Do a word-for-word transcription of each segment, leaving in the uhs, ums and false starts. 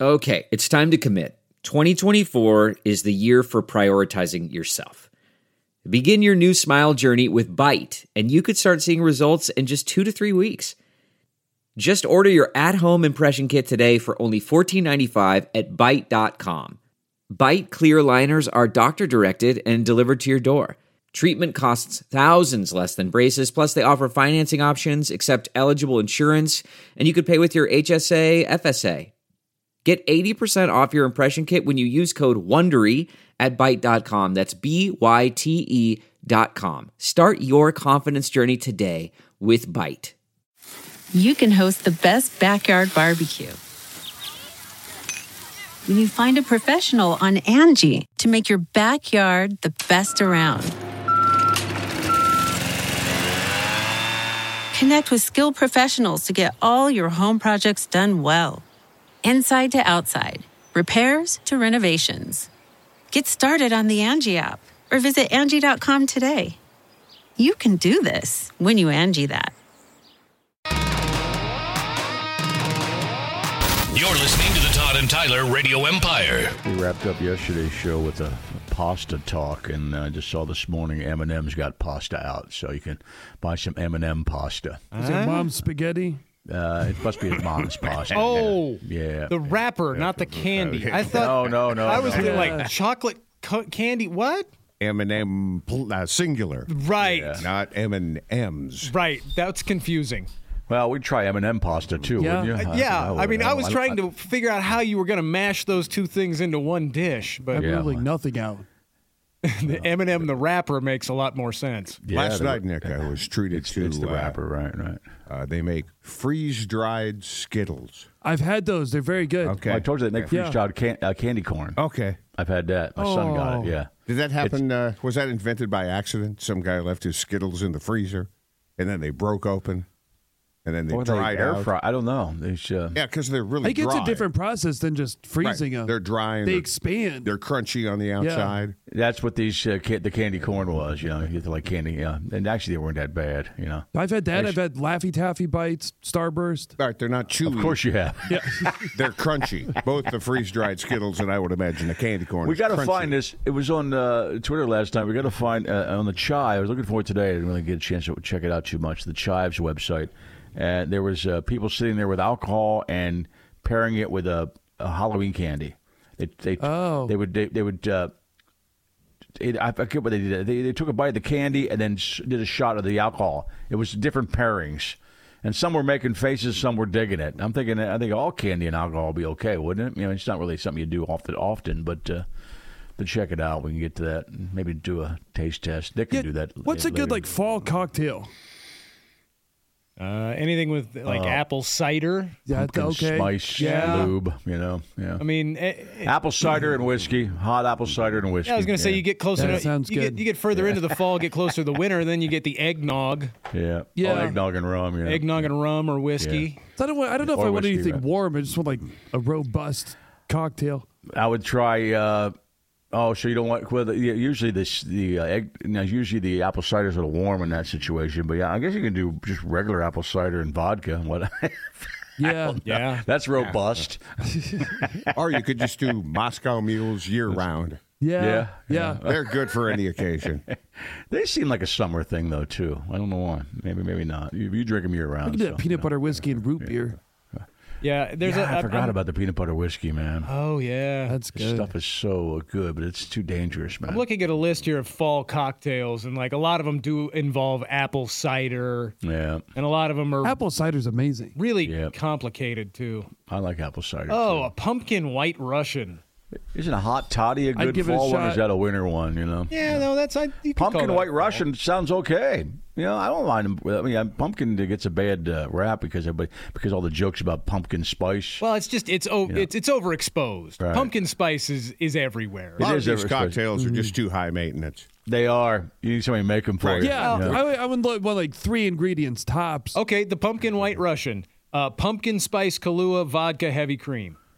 Okay, it's time to commit. twenty twenty-four is the year for prioritizing yourself. Begin your new smile journey with Byte, and you could start seeing results in just two to three weeks. Just order your at-home impression kit today for only fourteen ninety-five at byte dot com. Byte clear aligners are doctor-directed and delivered to your door. Treatment costs thousands less than braces, plus they offer financing options, accept eligible insurance, and you could pay with your H S A, F S A. Get eighty percent off your impression kit when you use code WONDERY at byte dot com. That's B Y T E dot com. Start your confidence journey today with Byte. You can host the best backyard barbecue when you find a professional on Angie to make your backyard the best around. Connect with skilled professionals to get all your home projects done well. Inside to outside, repairs to renovations. Get started on the Angie app or visit Angie dot com today. You can do this when you Angie that. You're listening to the Todd and Tyler Radio Empire. We wrapped up yesterday's show with a, a pasta talk, and I uh, just saw this morning M and M's got pasta out, so you can buy some M and M pasta. Is it mom's spaghetti? Uh, it must be his mom's pasta. Oh, yeah, the wrapper, not the candy. I thought. No, no, no. I was no. thinking like chocolate co- candy. What? M and M uh, singular, right? Yeah. Not M and M's. Right. That's confusing. Well, we'd try M and M pasta too, Yeah. wouldn't you? Uh, yeah. I, I, I mean, I was I, trying I, to figure out how you were going to mash those two things into one dish, but I'm Yeah. ruling nothing out. the M and M, the wrapper, makes a lot more sense. Yeah, Last the- night, Nick, I was treated It's, to it's the uh, wrapper, right? Right. Uh, they make freeze-dried Skittles. I've had those. They're very good. Okay. Well, I told you they make Yeah. freeze-dried can, uh, candy corn. Okay. I've had that. My son got Oh. it. Yeah. Did that happen? Uh, was that invented by accident? Some guy left his Skittles in the freezer, and then they broke open, and then they Or they dried air out. fry. I don't know. They should, Yeah, because they're really I think it's dry. a different process than just Right. freezing them. They're dry. And They they're, expand. they're crunchy on the outside. That's what these uh, ca- the candy corn was. You know, you get to like candy. Yeah, and actually they weren't that bad. You know. I've had that. I've had Laffy Taffy Bites, Starburst. Right, they're not chewy. Of course you have. They're crunchy. Both the freeze-dried Skittles and I would imagine the candy corn. We is got to crunchy. find this. It was on uh, Twitter last time. We got to find uh, on the Chive. I was looking for it today. I didn't really get a chance to check it out too much. The Chive's website, and there was uh, people sitting there with alcohol and pairing it with a, a Halloween candy. They they Oh. they would they, they would. Uh, it, I forget what they did. They, they took a bite of the candy and then sh- did a shot of the alcohol. It was different pairings, and some were making faces, some were digging it. I'm thinking, I think all candy and alcohol would be okay, wouldn't it? You know, it's not really something you do often, often, but uh, to check it out, we can get to that. And maybe do a taste test. Nick can Yeah, do that. What's uh, a good later. like fall cocktail? Uh, anything with like Uh, apple cider. Yeah, Pumpkin okay. spice Yeah. lube? You know, yeah. I mean, eh, eh, Apple cider and whiskey, hot apple cider and whiskey. yeah, I was going to say yeah. you get closer. That to, sounds you good. Get, you get further into the fall, get closer to the winter, then you get the eggnog, yeah, Yeah. Oh, eggnog and rum. Yeah, eggnog and rum or whiskey. So I don't. Want, I don't know if Or I want whiskey, anything right. warm. I just want like a robust cocktail. I would try. Uh, oh, so you don't want? Well, the, yeah, usually this the uh, egg. Now, usually the apple cider is a little warm in that situation, but yeah, I guess you can do just regular apple cider and vodka and what. Yeah. Yeah. That's robust. Or you could just do Moscow mules year-round. Yeah. Yeah, Yeah. They're good for any occasion. They seem like a summer thing though too. I don't know why. Maybe, maybe not. You, you drink them year I round. can do so, that peanut you know. butter whiskey and root beer. Yeah, there's Yeah, a. I forgot I'm- about the peanut butter whiskey, man. Oh yeah, That's This good. stuff is so good, but it's too dangerous, man. I'm looking at a list here of fall cocktails, and like a lot of them do involve apple cider, Yeah, and a lot of them are Apple cider's amazing. really Yeah. complicated too. I like apple cider. Oh, too. a pumpkin white Russian. Isn't a hot toddy a good give it a fall one? Or shot. is that a winter one? You know, Yeah, no, that's I. You could call pumpkin that white fall. Russian sounds okay. You know, I don't mind them. I mean, pumpkin gets a bad uh, rap because everybody because all the jokes about pumpkin spice. Well, it's just it's o- it's it's overexposed. Right. Pumpkin spice is, is everywhere. A lot of is these every- cocktails are just too high maintenance. They are. You need somebody to make them for Right. you. Yeah. you know? I, would- I would want like three ingredients tops. Okay, the pumpkin white Russian, uh, pumpkin spice Kahlua vodka heavy cream.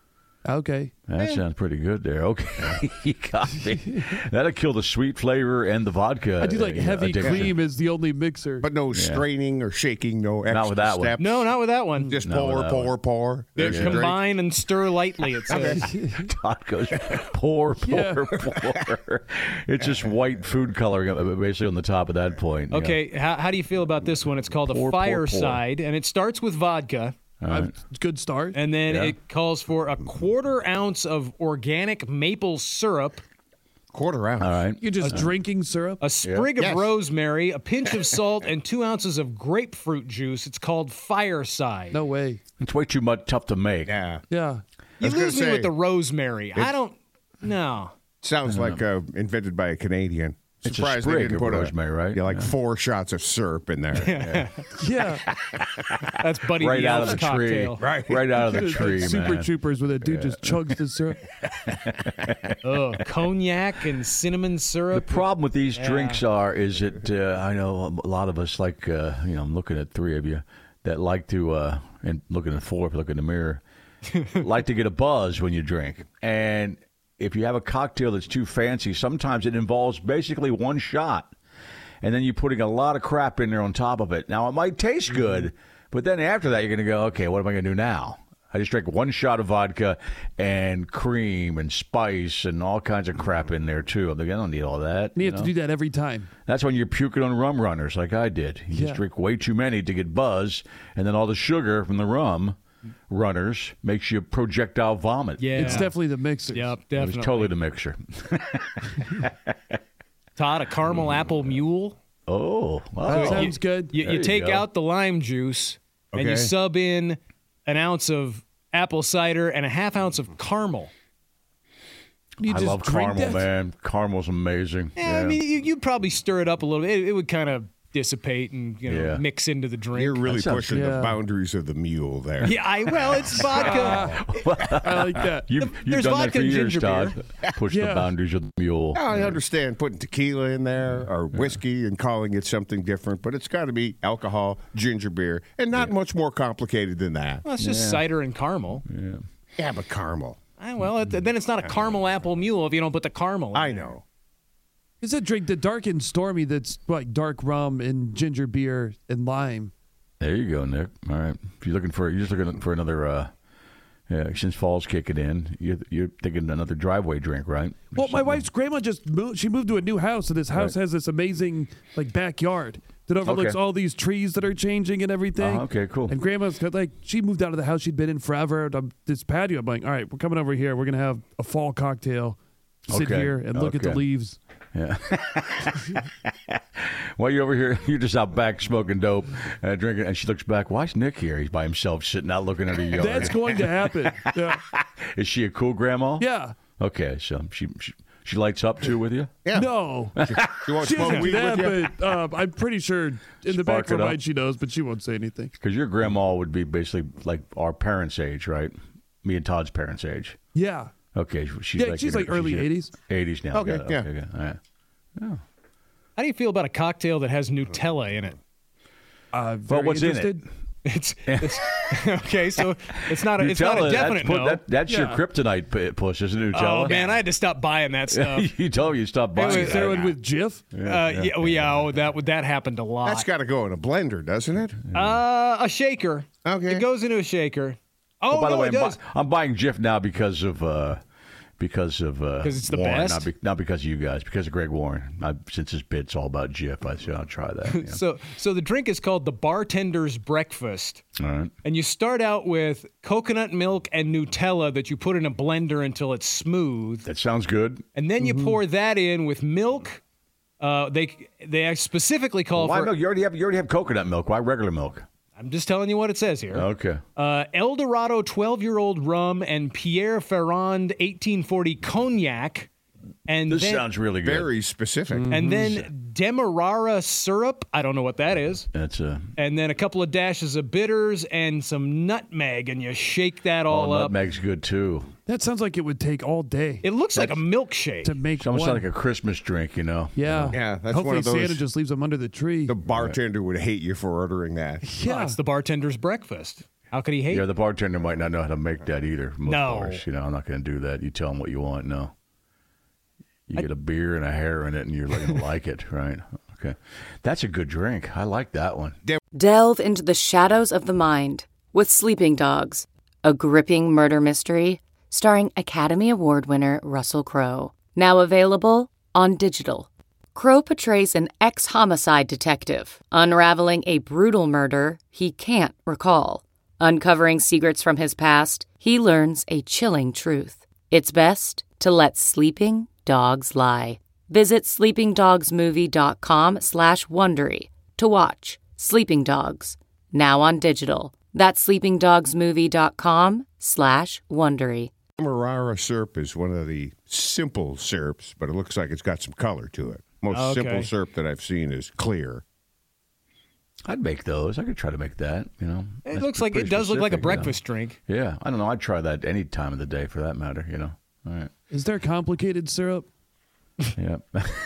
Okay. That sounds pretty good there. Okay. You got me. That'll kill the sweet flavor and the vodka. I do like uh, heavy addiction. cream is the only mixer. But no straining or shaking, no extra Not with that one. steps. No, not with that one. Just Not with pour, that pour, one. pour. There's your drink. Combine and stir lightly, it says. Todd goes, pour, pour, Yeah. pour. It's just white food coloring uh, basically on the top of that point. you know. Okay, how, how do you feel about this one? It's called a Pour, pour, pour. Fireside, and it starts with vodka. Uh, good start. And then Yeah. it calls for a quarter ounce of organic maple syrup, Quarter ounce. All right. You're just drinking syrup. a sprig of Yes. rosemary, a pinch of salt, and two ounces of grapefruit juice. It's called Fireside. No way. It's way too much tough to make. Yeah. Yeah. you was gonna lose me say, with the rosemary. I don't. No. Sounds like uh, invented by a Canadian. It's a Surprised they sprig didn't of put a- rosemary, right? Yeah, like Yeah. four shots of syrup in there. Yeah. That's Buddy Right the out of Elf's the tree. cocktail. Right. Right out of the It's tree, like Super man. Troopers where that dude just chugs the syrup. Oh, cognac and cinnamon The syrup. problem with these drinks are is that uh, I know a lot of us like uh, you know I'm looking at three of you that like to uh, and looking at four if you look in the mirror like to get a buzz when you drink, and if you have a cocktail that's too fancy, sometimes it involves basically one shot, and then you're putting a lot of crap in there on top of it. Now it might taste good, but then after that you're going to go, okay, what am I going to do now? I just drank one shot of vodka and cream and spice and all kinds of crap in there, too. I'm like, I don't need all that. And you have know? to do that every time. That's when you're puking on rum runners like I did. You Yeah. just drink way too many to get buzz, and then all the sugar from the rum runners makes you projectile vomit. Yeah. It's definitely the mixer. Yep, It definitely. was totally the mixture. Todd, a caramel apple mule. Oh, wow. That sounds good. You, There you you take go. out the lime juice and you Okay. sub in an ounce of apple cider and a half ounce of caramel. You I just love drink caramel, that? man. Caramel's amazing. Yeah, I mean, you, you'd probably stir it up a little bit. It, it would kind of dissipate and you know Yeah. mix into the drink. You're really That sounds pushing good. the Yeah. boundaries of the mule there. yeah, I well, it's vodka. I like that. You've, you've There's done that vodka for and years, ginger Todd. Push the Yeah. boundaries of the mule. I understand putting tequila in there or whiskey and calling it something different, but it's got to be alcohol, ginger beer, and not much more complicated than that. Well, it's just cider and caramel. Yeah, but caramel. Ah, well, it, then it's not a caramel apple mule if you don't put the caramel in I there. know. It's a drink, the dark and stormy, that's like dark rum and ginger beer and lime. There you go, Nick. All right. If you're looking for, you're just looking for another. Uh, yeah, since fall's kicking in, you're, you're thinking another driveway drink, right? Well, my wife's grandma just moved. She moved to a new house, and this house Right. has this amazing like backyard that overlooks Okay. all these trees that are changing and everything. Uh-huh, okay, cool. And grandma's got, like she moved out of the house she'd been in forever. And I'm- this patio, I'm like, all right, we're coming over here. We're gonna have a fall cocktail, sit Okay, here and look at the okay. leaves. Yeah. While you're over here, you're just out back smoking dope, uh, drinking, and she looks back. Why's Nick here? He's by himself, sitting out looking at her yard. That's going to happen. Yeah. Is she a cool grandma? Yeah. Okay, so she she, she lights up too with you. Yeah. No. You want She to doesn't smoke do weed that, with you? but um, I'm pretty sure in the back Spark of her it up. mind she knows, but she won't say anything. Because your grandma would be basically like our parents' age, right? Me and Todd's parents' age. Yeah. Okay, she's Yeah, like she's in like her- early she's in- eighties. eighties now. Okay, Got it. yeah. Okay, all right. How do you feel about a cocktail that has Nutella in it? Uh, very what's in it? interested. It's, it's okay, so it's not a, it's not a Nutella, definite that's, put- no. that, that's your Yeah. kryptonite p- push, isn't it, Nutella? Oh man, I had to stop buying that stuff. you told me you stopped buying Wait, Is it. there one with Jif? uh, yeah, oh, yeah, oh, that would that happened a lot. That's got to go in a blender, doesn't it? uh, a shaker. Okay. It goes into a shaker. Oh, Oh, by no, the way, it I'm, does. bu- I'm buying Jif now because of uh, because of uh, 'Cause it's the Warren, best? Not, be, not because of you guys, because of Greg Warren. I, since his bit's all about Jif, I said I'll try that. Yeah. So, so the drink is called the Bartender's Breakfast, All right. and you start out with coconut milk and Nutella that you put in a blender until it's smooth, That sounds good. and then Mm-hmm. you pour that in with milk. Uh, they they specifically call Why for. milk? You already have you already have coconut milk. Why regular milk? I'm just telling you what it says here. Okay. Uh, El Dorado twelve-year-old rum and Pierre Ferrand eighteen forty cognac, and This then, sounds really good. Very specific. and then Demerara syrup. I don't know what that is. That's a And then a couple of dashes of bitters and some nutmeg, and you shake that all oh, up. nutmeg's good too. That sounds like it would take all day It looks like a milkshake. to make It's almost one. like a Christmas drink, you know. yeah. Yeah, that's Hopefully one of those- Santa just leaves them under the tree. The bartender would hate you for ordering that. yeah. It's the bartender's breakfast. How could he hate? Yeah, the bartender might not know how to make that either. Most No. bars, you know, I'm not going to do that. You tell them what you want. No. You get a beer and a hair in it, and you're going to like it, right? Okay. That's a good drink. I like that one. Delve into the shadows of the mind with Sleeping Dogs, a gripping murder mystery starring Academy Award winner Russell Crowe. Now available on digital. Crowe portrays an ex-homicide detective unraveling a brutal murder he can't recall. Uncovering secrets from his past, he learns a chilling truth. It's best to let sleeping dogs lie. Visit sleepingdogsmovie.com slash Wondery to watch Sleeping Dogs, now on digital. That's sleepingdogsmovie.com slash Wondery. Demerara syrup is one of the simple syrups, but it looks like it's got some color to it. Most Okay. simple syrup that I've seen is clear. I'd make those. I could try to make that, you know. It That's looks like pretty it does look like a specific, you know. breakfast drink. Yeah. I don't know. I'd try that any time of the day for that matter, you know. All right. Is there complicated syrup? Yeah.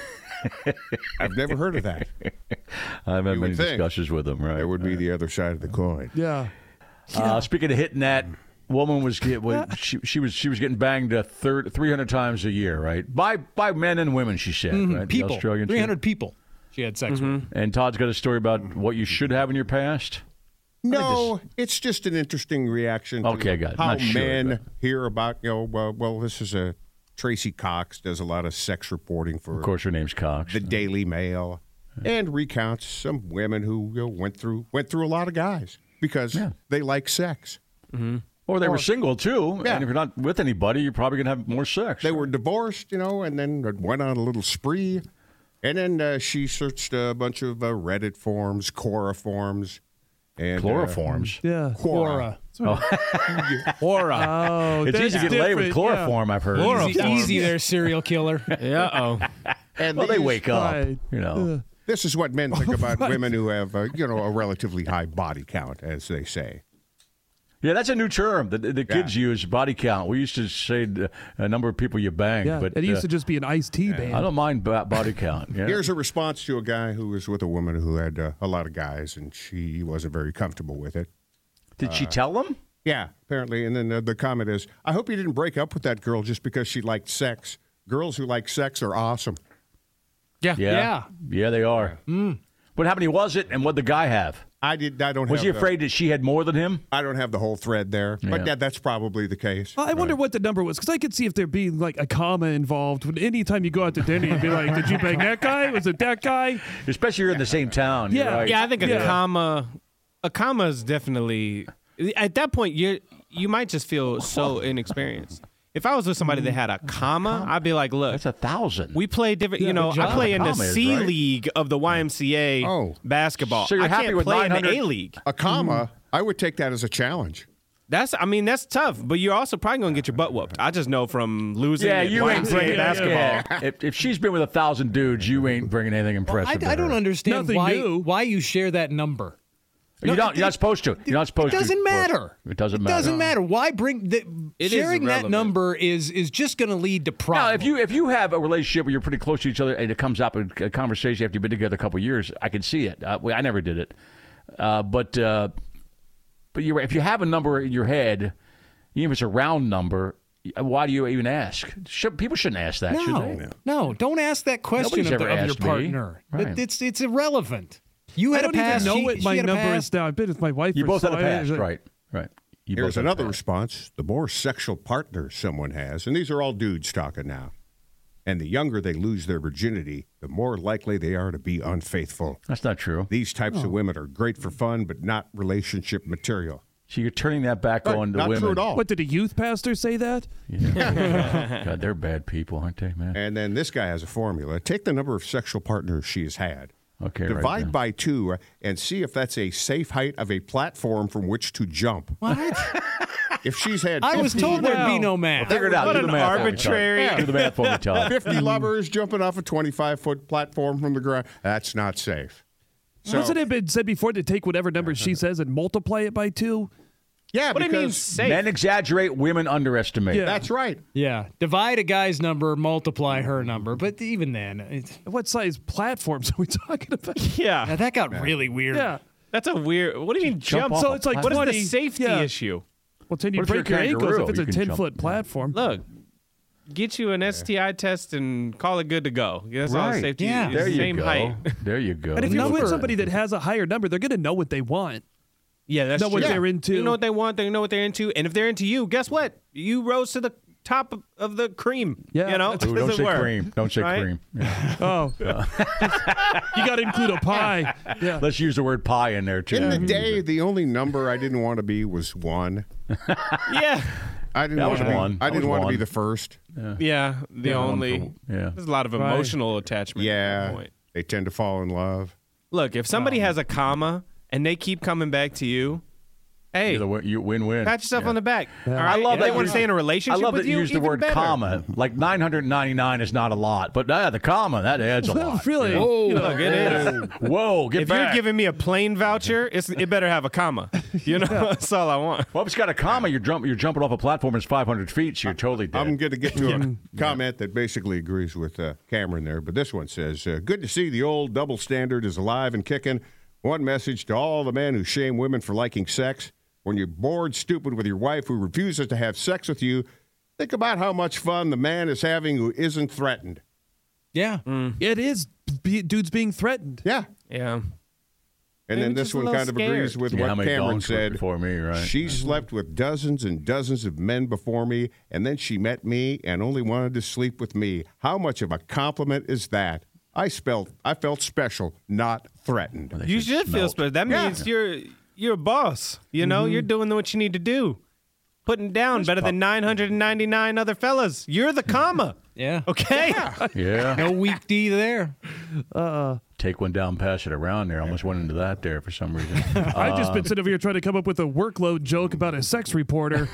I've never heard of that. I've had You many would think. discussions with them, right? That would be the other side of the coin. Yeah. Uh, speaking of hitting that, woman was get was, she she was she was getting banged a third three hundred times a year, right? By by men and women, she said, right? The People, Australian chick. three hundred people she had sex with. And Todd's got a story about what you should have in your past. No, it's just an interesting reaction to Okay, got it. how Not sure, men but- hear about, you know, well, well, this is a Tracy Cox does a lot of sex reporting for Of course, her name's Cox. the Daily Mail and recounts some women who you know, went through went through a lot of guys because Yeah. they like sex. Or they were single too, Yeah. and if you're not with anybody, you're probably gonna have more sex. They were divorced, you know, and then went on a little spree. And then uh, she searched a bunch of uh, Reddit forums, Quora forums, and uh, chloroforms. Yeah. Quora. Aura. Oh, It's that's easy to get laid with different, chloroform. I've heard. Easy, easy there, serial killer. Yeah. Oh. And Well, they these- wake up. Right. You know. Uh, This is what men think about women who have, uh, you know, a relatively high body count, as they say. Yeah, that's a new term that the kids use. Body count. We used to say the a number of people you banged, yeah. but it used uh, to just be an iced tea band. I don't mind bo- body count. Yeah. Here's a response to a guy who was with a woman who had uh, a lot of guys, and she wasn't very comfortable with it. Did she tell them? Yeah, apparently. And then uh, the comment is, I hope you didn't break up with that girl just because she liked sex. Girls who like sex are awesome. Yeah. Yeah, Yeah. yeah, they are. Mm. But how many was it, and what did the guy have? I did. I don't. Was have he the- afraid that she had more than him? I don't have the whole thread there, but Yeah. yeah, that's probably the case. Well, I wonder what the number was because I could see if there being like a comma involved. When anytime you go out to dinner, you'd be like, "Did you bang that guy? Was it that guy?" Especially you're in the same town. you're Yeah. right. Yeah, I think a Yeah. comma, a comma is definitely at that point you you might just feel so inexperienced. If I was with somebody that had a comma, I'd be like, look, That's a thousand. we play different. You know, good I job. play in the Comma is, C right? League of the Y M C A Oh. basketball. So you're I happy can't with play in nine hundred the A League. A comma, I would take that as a challenge. That's, I mean, that's tough. But you're also probably gonna get your butt whooped. I just know from losing. yeah, at you ain't Y M C A bringing basketball. Yeah. If, if she's been with a thousand dudes, you ain't bringing anything I, impressive. to I don't her. understand Nothing why new. why you share that number. You No, don't. it- You're not supposed to. You're not supposed It to. doesn't matter. It doesn't It matter. doesn't matter. Why bring the It is sharing that irrelevant. number is is just going to lead to Now, problems. if you if you have a relationship where you're pretty close to each other and it comes up in a conversation after you've been together a couple of years, I can see it. Uh, well, I never did it, uh, but uh, but you're, if you have a number in your head, even if it's a round number, why do you even ask? Should, people shouldn't ask that, should no, they? no, don't ask that question Nobody's of, the, ever of your asked me. partner. Right. It- it's it's irrelevant. You I had don't a past. even know she, what she my had a number past. is now. I've been with my wife. You for both so had a past, I- right? Right. You Here's both had a another past. response. The more sexual partners someone has, and these are all dudes talking now, and the younger they lose their virginity, the more likely they are to be unfaithful. That's not true. These types of women are great for fun, but not relationship material. So you're turning that back on the not women. true at all. What did a youth pastor say that? Yeah. God, they're bad people, aren't they, man? And then this guy has a formula. Take the number of sexual partners she has had. Okay, right Divide there. by two uh, and see if that's a safe height of a platform from which to jump. What? If she's had I was fifty told there'd be no math. Figure it out. What Do an the math for me, Todd. arbitrary- Do the math for me, Todd. fifty lovers jumping off a twenty-five foot platform from the ground, that's not safe. So, Hasn't it been said before to take whatever number she says and multiply it by two? yeah, What do you mean because safe? Men exaggerate, women underestimate. Yeah. that's right. Yeah, divide a guy's number, multiply her number. But even then, it's, What size platforms are we talking about? Yeah. now that got really weird. Yeah. That's a weird. What do you mean jump? Jump off So a it's like What is the twenty safety yeah. issue? Well, then you What if you're break your a ankles kangaroo? if it's You a can ten jump. foot platform. Look, get you an S T I test and call it good to go. That's all Right. safety. Yeah. It's There the you same go. height. There you go. And if you're Number- with somebody that has a higher number, they're going to know what they want. Yeah, that's Know true. what they're into. You know what they want. They know what they're into. And if they're into you, guess what? You rose to the top of- of the cream. Yeah, You know, that's- Ooh, As don't it say were. cream. Don't say Right? cream. Yeah. Oh, you got to include a pie. Yeah. Let's use the word pie in there too. In the day, the only number I didn't want to be was one. Yeah. I didn't That want was to be, one. I That didn't was want to be one. the first. Yeah. The Yeah, one only. for- yeah. There's a lot of Right. emotional attachment. at that Yeah, point. they tend to fall in love. Look, if somebody has a comma and they keep coming back to you, hey, You're the win- you win-win. pat yourself Yeah. on the back. All right? I love if that they want you- to stay in a relationship I love with that you you, use the even word better. comma. Like nine hundred ninety-nine is not a lot, but uh, the comma, that adds a Well, lot. really? Oh, you know, look, it is. Whoa, get If back. you're giving me a plain voucher, it's, it better have a comma. You know, that's all I want. well, if it's got a comma, you're, jump, you're jumping off a platform that's five hundred feet, so you're totally dead. I'm going to get to a comment that basically agrees with uh, Cameron there, but this one says, uh, good to see the old double standard is alive and kicking. One message to all the men who shame women for liking sex. When you're bored stupid with your wife who refuses to have sex with you, think about how much fun the man is having who isn't threatened. Yeah. it is be, dudes being threatened. Yeah. Yeah. And Maybe then this just a one little kind of scared. agrees with Yeah, how what many Cameron donks were said. before me, right? She slept with dozens and dozens of men before me, and then she met me and only wanted to sleep with me. How much of a compliment is that? I felt I felt special, not threatened. You should feel smelt. special. That Yeah. means you're you're a boss. You know, you're doing what you need to do. Putting down better than nine hundred ninety-nine other fellas. You're the comma. Yeah. Okay? Yeah. No weak D there. Take one down, pass it around there. I almost went into that there for some reason. I've just been sitting over here trying to come up with a workload joke about a sex reporter.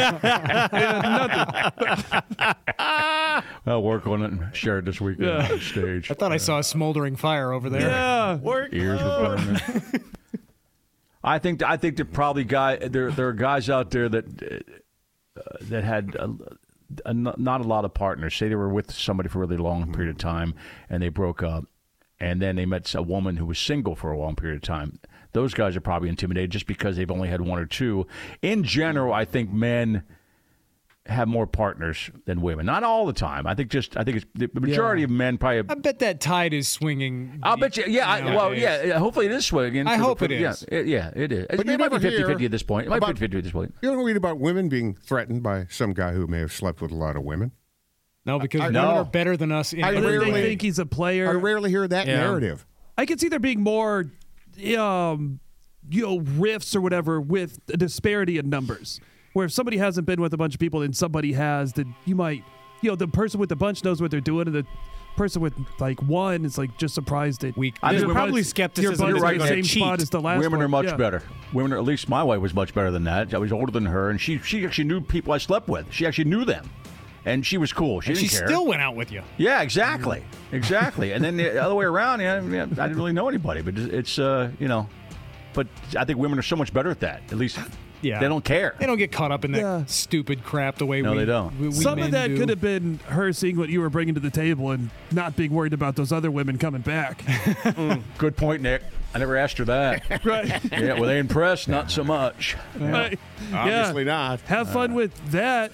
I'll work on it and share it this weekend Yeah. on stage. I thought I saw a smoldering fire over there. yeah. Work. Ears were burning. I think I think that probably guy there there are guys out there that uh, that had a, a, not a lot of partners. Say they were with somebody for a really long period of time and they broke up, and then they met a woman who was single for a long period of time. Those guys are probably intimidated just because they've only had one or two. In general, I think men have more partners than women. Not all the time. I think just I think it's the majority Yeah. of men probably. I bet that tide is swinging. I'll bet you. Yeah. I, well, nowadays. yeah. Hopefully it is swinging. I for the- hope for it the- is. Yeah, it, yeah, it is. But it you might be never hear fifty-fifty at this point. It might about- be fifty-fifty at this point. You don't read about women being threatened by some guy who may have slept with a lot of women. No, because I- women no. are better than us in I every They rarely- way. think he's a I player. rarely hear that Yeah. narrative. I could see there being more, um, you know, rifts or whatever with a disparity in numbers. Where if somebody hasn't been with a bunch of people and somebody has, then you might, you know, the person with the bunch knows what they're doing, and the person with like one is like just surprised that Weak. I There's think your probably butt's- skepticism Your that butt's they're in the gonna same cheat. spot as the last Women one. are much Yeah. better. Women, are, at least my wife was much better than that. I was older than her, and she she actually knew people I slept with. She actually knew them, and she was cool. She And she didn't care. still went out with you. Yeah, exactly, exactly. And then the other way around, yeah, yeah, I didn't really know anybody, but it's uh, you know, but I think women are so much better at that. At least, Yeah. they don't care. They don't get caught up in that Yeah. stupid crap the way No, we they don't. we- we Some men of that do. could have been her seeing what you were bringing to the table and not being worried about those other women coming back. Good point, Nick. I never asked her that. Right. Yeah, were they impressed? Not so much. Right. Obviously yeah. not. Have fun with that.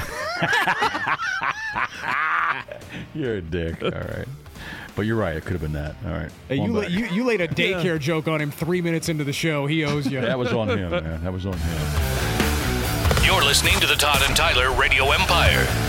You're a dick. All right. But you're right. It could have been that. All right. Hey, One you, la- back. you you laid a daycare joke on him three minutes into the show. He owes you. That was on him, man. That was on him. You're listening to the Todd and Tyler Radio Empire.